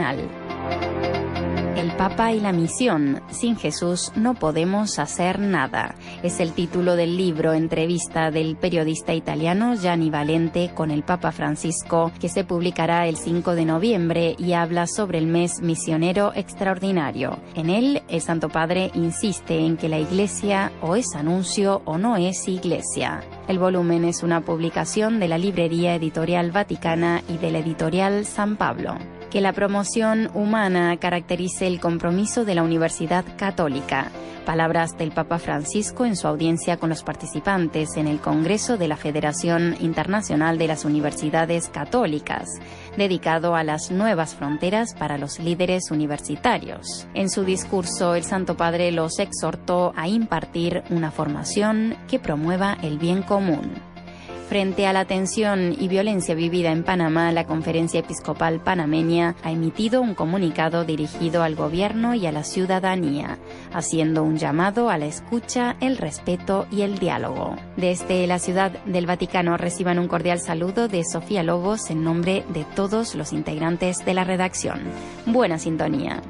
cardenal. El Papa y la misión. Sin Jesús no podemos hacer nada. Es el título del libro Entrevista del periodista italiano Gianni Valente con el Papa Francisco, que se publicará el 5 de noviembre y habla sobre el mes misionero extraordinario. En él, el Santo Padre insiste en que la Iglesia o es anuncio o no es Iglesia. El volumen es una publicación de la Librería Editorial Vaticana y de la editorial San Pablo. Que la promoción humana caracterice el compromiso de la Universidad Católica. Palabras del Papa Francisco en su audiencia con los participantes en el Congreso de la Federación Internacional de las Universidades Católicas, dedicado a las nuevas fronteras para los líderes universitarios. En su discurso, el Santo Padre los exhortó a impartir una formación que promueva el bien común. Frente a la tensión y violencia vivida en Panamá, la Conferencia Episcopal Panameña ha emitido un comunicado dirigido al gobierno y a la ciudadanía, haciendo un llamado a la escucha, el respeto y el diálogo. Desde la Ciudad del Vaticano reciban un cordial saludo de Sofía Lobos en nombre de todos los integrantes de la redacción. Buena sintonía.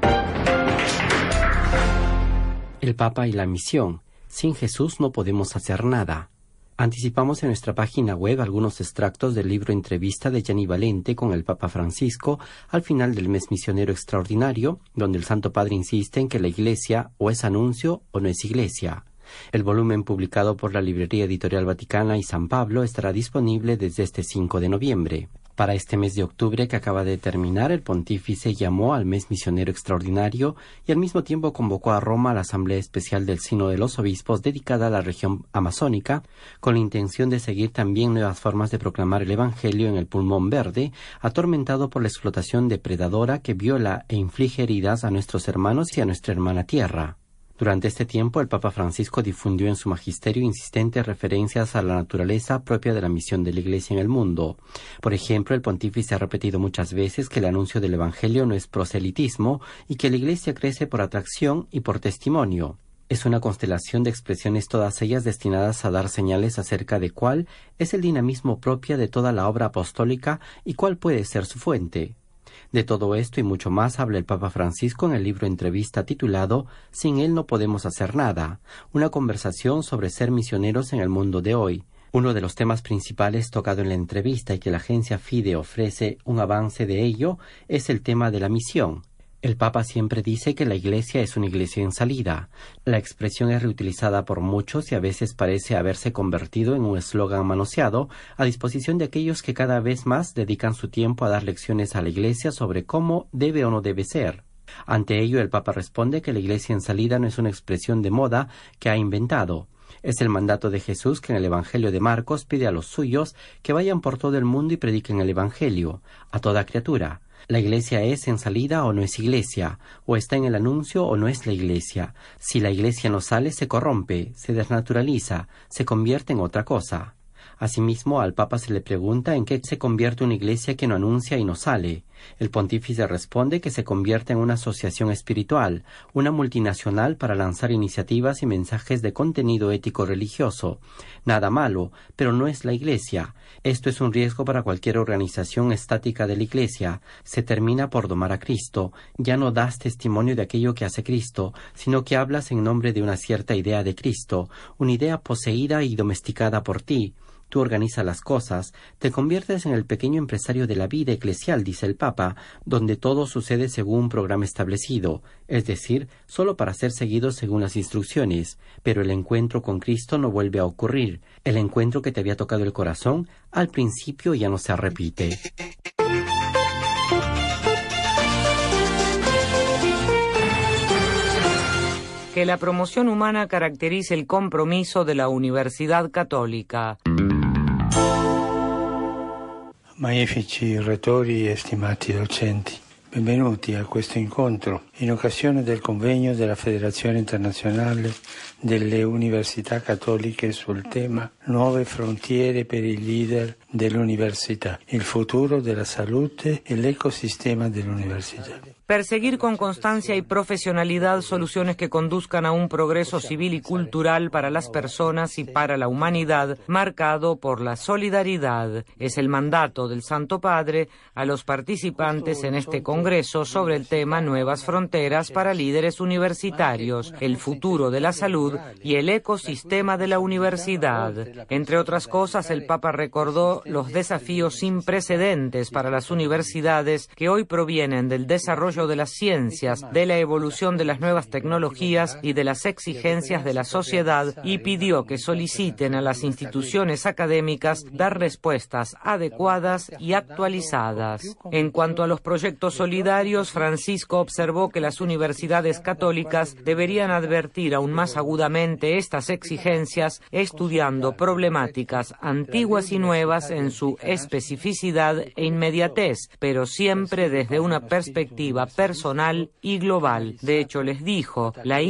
El Papa y la misión. Sin Jesús no podemos hacer nada. Anticipamos en nuestra página web algunos extractos del libro Entrevista de Gianni Valente con el Papa Francisco al final del mes misionero extraordinario, donde el Santo Padre insiste en que la Iglesia o es anuncio o no es Iglesia. El volumen publicado por la Librería Editorial Vaticana y San Pablo estará disponible desde este 5 de noviembre. Para este mes de octubre que acaba de terminar, el pontífice llamó al mes misionero extraordinario y al mismo tiempo convocó a Roma a la Asamblea Especial del Sínodo de los Obispos dedicada a la región amazónica, con la intención de seguir también nuevas formas de proclamar el Evangelio en el pulmón verde, atormentado por la explotación depredadora que viola e inflige heridas a nuestros hermanos y a nuestra hermana tierra. Durante este tiempo, el Papa Francisco difundió en su magisterio insistentes referencias a la naturaleza propia de la misión de la Iglesia en el mundo. Por ejemplo, el pontífice ha repetido muchas veces que el anuncio del Evangelio no es proselitismo y que la Iglesia crece por atracción y por testimonio. Es una constelación de expresiones, todas ellas destinadas a dar señales acerca de cuál es el dinamismo propio de toda la obra apostólica y cuál puede ser su fuente. De todo esto y mucho más habla el Papa Francisco en el libro Entrevista titulado Sin él no podemos hacer nada, una conversación sobre ser misioneros en el mundo de hoy. Uno de los temas principales tocado en la entrevista y que la agencia FIDE ofrece un avance de ello es el tema de la misión. El Papa siempre dice que la Iglesia es una Iglesia en salida. La expresión es reutilizada por muchos y a veces parece haberse convertido en un eslogan manoseado a disposición de aquellos que cada vez más dedican su tiempo a dar lecciones a la Iglesia sobre cómo debe o no debe ser. Ante ello, el Papa responde que la Iglesia en salida no es una expresión de moda que ha inventado. Es el mandato de Jesús que en el Evangelio de Marcos pide a los suyos que vayan por todo el mundo y prediquen el Evangelio a toda criatura. La Iglesia es en salida o no es Iglesia, o está en el anuncio o no es la Iglesia. Si la Iglesia no sale, se corrompe, se desnaturaliza, se convierte en otra cosa. Asimismo, al Papa se le pregunta en qué se convierte una Iglesia que no anuncia y no sale. El pontífice responde que se convierte en una asociación espiritual, una multinacional para lanzar iniciativas y mensajes de contenido ético-religioso. Nada malo, pero no es la Iglesia. Esto es un riesgo para cualquier organización estática de la Iglesia. Se termina por domar a Cristo. Ya no das testimonio de aquello que hace Cristo, sino que hablas en nombre de una cierta idea de Cristo, una idea poseída y domesticada por ti. Tú organizas las cosas, te conviertes en el pequeño empresario de la vida eclesial, dice el Papa, donde todo sucede según un programa establecido, es decir, solo para ser seguido según las instrucciones, pero el encuentro con Cristo no vuelve a ocurrir. El encuentro que te había tocado el corazón, al principio ya no se repite. Que la promoción humana caracterice el compromiso de la Universidad Católica. Magnifici rettori e stimati docenti, benvenuti a questo incontro in occasione del convegno della Federazione Internazionale delle Università Cattoliche sul tema Nuove frontiere per i leader dell'università, il futuro della salute e l'ecosistema dell'università. Perseguir con constancia y profesionalidad soluciones que conduzcan a un progreso civil y cultural para las personas y para la humanidad, marcado por la solidaridad. Es el mandato del Santo Padre a los participantes en este congreso congreso sobre el tema Nuevas Fronteras para Líderes Universitarios, el futuro de la salud y el ecosistema de la universidad. Entre otras cosas, el Papa recordó los desafíos sin precedentes para las universidades que hoy provienen del desarrollo de las ciencias, de la evolución de las nuevas tecnologías y de las exigencias de la sociedad, y pidió que soliciten a las instituciones académicas dar respuestas adecuadas y actualizadas. En cuanto a los proyectos solidarios, Francisco observó que las universidades católicas deberían advertir aún más agudamente estas exigencias, estudiando problemáticas antiguas y nuevas en su especificidad e inmediatez, pero siempre desde una perspectiva personal y global. De hecho, les dijo, la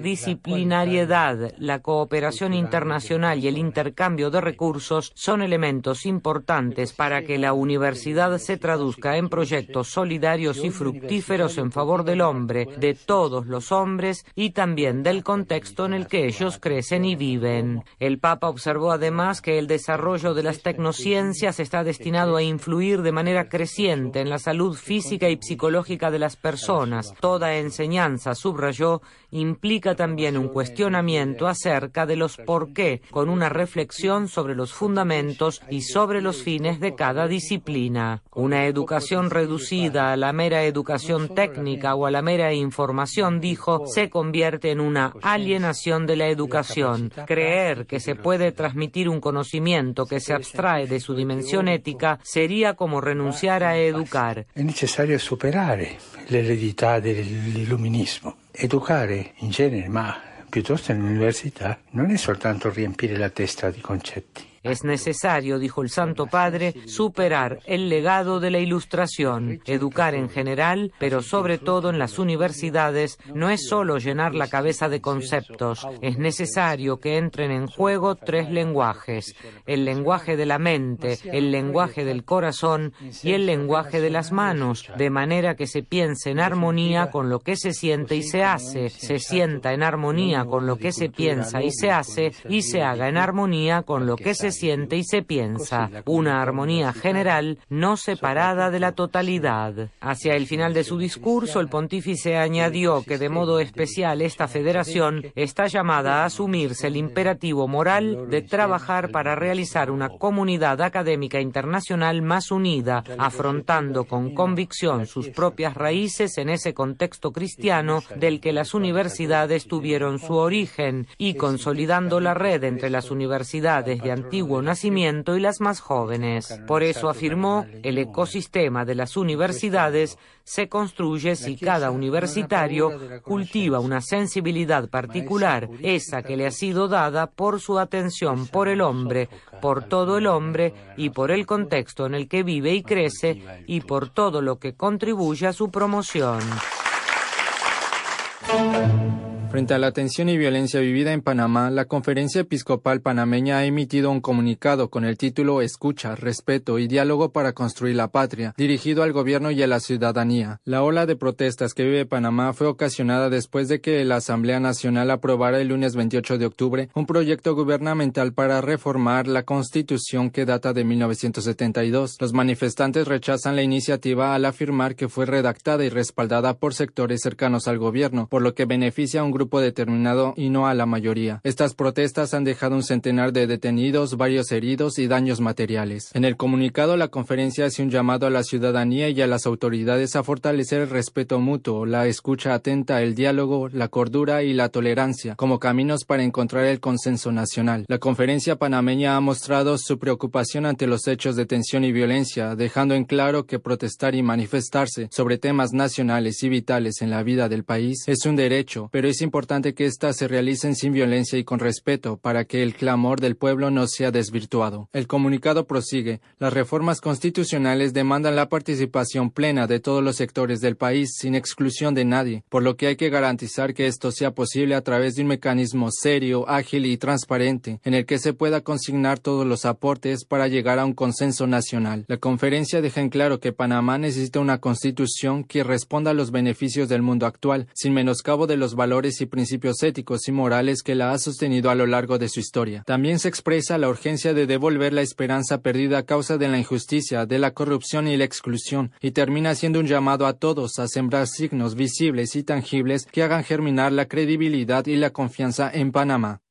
interdisciplinariedad, la cooperación internacional y el intercambio de recursos son elementos importantes para que la universidad se traduzca en proyectos solidarios y fructíferos en favor del hombre, de todos los hombres y también del contexto en el que ellos crecen y viven. El Papa observó además que el desarrollo de las tecnociencias está destinado a influir de manera creciente en la salud física y psicológica de las personas. Toda enseñanza, subrayó, implica también un cuestionamiento acerca de los por qué, con una reflexión sobre los fundamentos y sobre los fines de cada disciplina. Una educación reducida a la mera educación técnica o a la mera información, dijo, se convierte en una alienación de la educación. Creer que se puede transmitir un conocimiento que se abstrae de su dimensión ética sería como renunciar a educar. Es necesario superare l'eredità dell'illuminismo. Educare in genere, ma piuttosto nell'università, non è soltanto riempire la testa di concetti. Es necesario, dijo el Santo Padre, superar el legado de la Ilustración. Educar en general, pero sobre todo en las universidades, no es solo llenar la cabeza de conceptos. Es necesario que entren en juego tres lenguajes: el lenguaje de la mente, el lenguaje del corazón y el lenguaje de las manos, de manera que se piense en armonía con lo que se siente y se hace, se sienta en armonía con lo que se piensa y se hace, y se haga en armonía con lo que se siente y se piensa, una armonía general no separada de la totalidad. Hacia el final de su discurso, el pontífice añadió que de modo especial esta federación está llamada a asumirse el imperativo moral de trabajar para realizar una comunidad académica internacional más unida, afrontando con convicción sus propias raíces en ese contexto cristiano del que las universidades tuvieron su origen y consolidando la red entre las universidades de antiguo nacimiento y las más jóvenes. Por eso, afirmó, el ecosistema de las universidades se construye si cada universitario cultiva una sensibilidad particular, esa que le ha sido dada por su atención por el hombre, por todo el hombre y por el contexto en el que vive y crece y por todo lo que contribuye a su promoción. Frente a la tensión y violencia vivida en Panamá, la Conferencia Episcopal Panameña ha emitido un comunicado con el título Escucha, Respeto y Diálogo para Construir la Patria, dirigido al gobierno y a la ciudadanía. La ola de protestas que vive Panamá fue ocasionada después de que la Asamblea Nacional aprobara el lunes 28 de octubre un proyecto gubernamental para reformar la Constitución que data de 1972. Los manifestantes rechazan la iniciativa al afirmar que fue redactada y respaldada por sectores cercanos al gobierno, por lo que beneficia a un grupo determinado y no a la mayoría. Estas protestas han dejado un centenar de detenidos, varios heridos y daños materiales. En el comunicado, la conferencia hace un llamado a la ciudadanía y a las autoridades a fortalecer el respeto mutuo, la escucha atenta, el diálogo, la cordura y la tolerancia como caminos para encontrar el consenso nacional. La conferencia panameña ha mostrado su preocupación ante los hechos de tensión y violencia, dejando en claro que protestar y manifestarse sobre temas nacionales y vitales en la vida del país es un derecho, pero es importante que éstas se realicen sin violencia y con respeto para que el clamor del pueblo no sea desvirtuado. El comunicado prosigue: las reformas constitucionales demandan la participación plena de todos los sectores del país sin exclusión de nadie, por lo que hay que garantizar que esto sea posible a través de un mecanismo serio, ágil y transparente, en el que se pueda consignar todos los aportes para llegar a un consenso nacional. La conferencia deja en claro que Panamá necesita una constitución que responda a los beneficios del mundo actual, sin menoscabo de los valores y principios éticos y morales que la ha sostenido a lo largo de su historia. También se expresa la urgencia de devolver la esperanza perdida a causa de la injusticia, de la corrupción y la exclusión, y termina siendo un llamado a todos a sembrar signos visibles y tangibles que hagan germinar la credibilidad y la confianza en Panamá.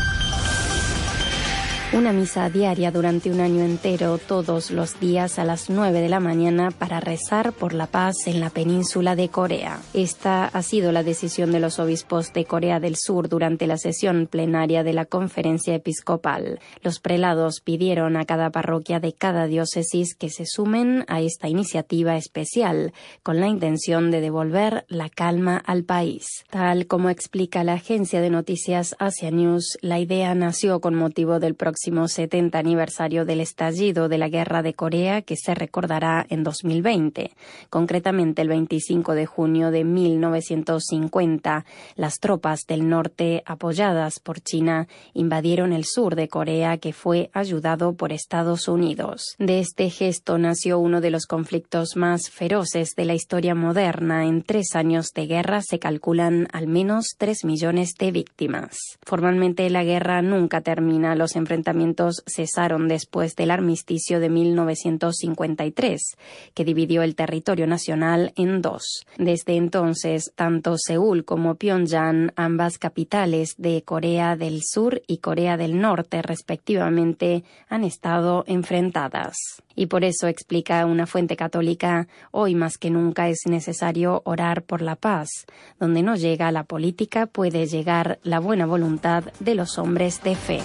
Una misa diaria durante un año entero, todos los días a las 9 de la mañana para rezar por la paz en la península de Corea. Esta ha sido la decisión de los obispos de Corea del Sur durante la sesión plenaria de la Conferencia Episcopal. Los prelados pidieron a cada parroquia de cada diócesis que se sumen a esta iniciativa especial con la intención de devolver la calma al país. Tal como explica la agencia de noticias Asia News, la idea nació con motivo del próximo 70 aniversario del estallido de la Guerra de Corea, que se recordará en 2020. Concretamente, el 25 de junio de 1950, las tropas del norte, apoyadas por China, invadieron el sur de Corea, que fue ayudado por Estados Unidos. De este gesto nació uno de los conflictos más feroces de la historia moderna. En 3 años de guerra se calculan al menos 3 millones de víctimas. Formalmente, la guerra nunca termina. Los enfrentamientos cesaron después del armisticio de 1953, que dividió el territorio nacional en 2. Desde entonces, tanto Seúl como Pyongyang, ambas capitales de Corea del Sur y Corea del Norte, respectivamente, han estado enfrentadas. Y por eso, explica una fuente católica, hoy más que nunca es necesario orar por la paz. Donde no llega la política, puede llegar la buena voluntad de los hombres de fe.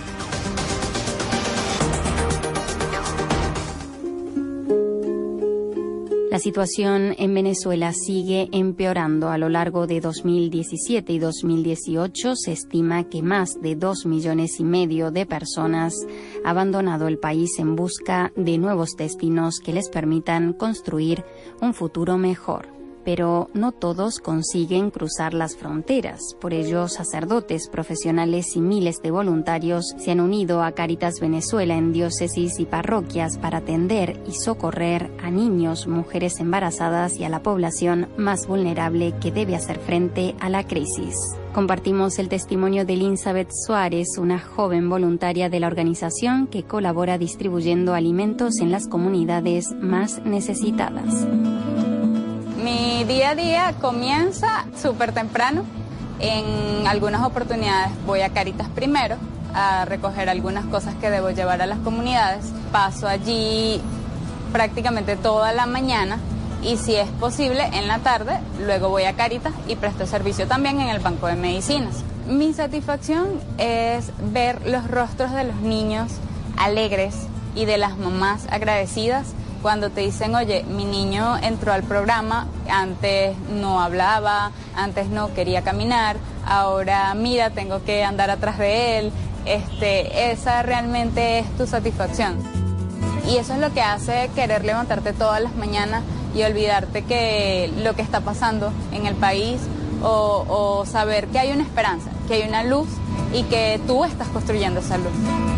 La situación en Venezuela sigue empeorando. A lo largo de 2017 y 2018 se estima que más de 2,5 millones de personas han abandonado el país en busca de nuevos destinos que les permitan construir un futuro mejor. Pero no todos consiguen cruzar las fronteras. Por ello, sacerdotes, profesionales y miles de voluntarios se han unido a Cáritas Venezuela en diócesis y parroquias para atender y socorrer a niños, mujeres embarazadas y a la población más vulnerable que debe hacer frente a la crisis. Compartimos el testimonio de Elizabeth Suárez, una joven voluntaria de la organización que colabora distribuyendo alimentos en las comunidades más necesitadas. Mi día a día comienza súper temprano. En algunas oportunidades voy a Cáritas primero a recoger algunas cosas que debo llevar a las comunidades. Paso allí prácticamente toda la mañana y, si es posible, en la tarde luego voy a Cáritas y presto servicio también en el banco de medicinas. Mi satisfacción es ver los rostros de los niños alegres y de las mamás agradecidas cuando te dicen, oye, mi niño entró al programa, antes no hablaba, antes no quería caminar, ahora mira, tengo que andar atrás de él. Esa realmente es tu satisfacción. Y eso es lo que hace querer levantarte todas las mañanas y olvidarte que lo que está pasando en el país o saber que hay una esperanza, que hay una luz y que tú estás construyendo esa luz.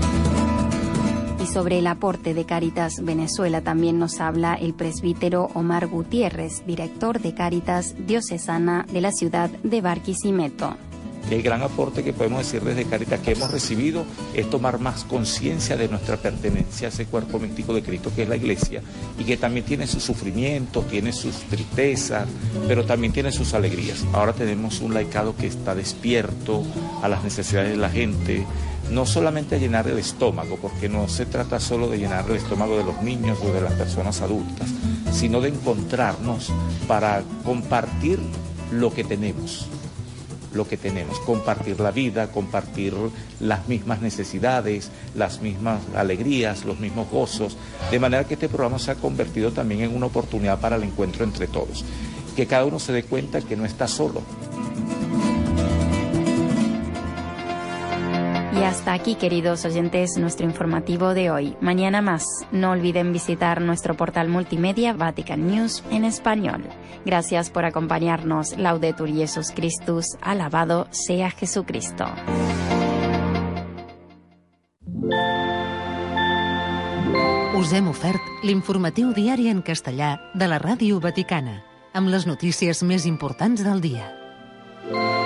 Y sobre el aporte de Cáritas Venezuela también nos habla el presbítero Omar Gutiérrez, director de Cáritas Diocesana de la ciudad de Barquisimeto. El gran aporte que podemos decir desde Cáritas que hemos recibido es tomar más conciencia de nuestra pertenencia a ese cuerpo místico de Cristo que es la Iglesia, y que también tiene sus sufrimientos, tiene sus tristezas, pero también tiene sus alegrías. Ahora tenemos un laicado que está despierto a las necesidades de la gente, no solamente a llenar el estómago, porque no se trata solo de llenar el estómago de los niños o de las personas adultas, sino de encontrarnos para compartir lo que tenemos, compartir la vida, compartir las mismas necesidades, las mismas alegrías, los mismos gozos, de manera que este programa se ha convertido también en una oportunidad para el encuentro entre todos, que cada uno se dé cuenta que no está solo. Y hasta aquí, queridos oyentes, nuestro informativo de hoy. Mañana más. No olviden visitar nuestro portal multimedia Vatican News en español. Gracias por acompañarnos. Laudetur Jesus Christus. Alabado sea Jesucristo. Us hem ofert l'informatiu diari en castellà de la Ràdio Vaticana, amb les notícies més importants del dia.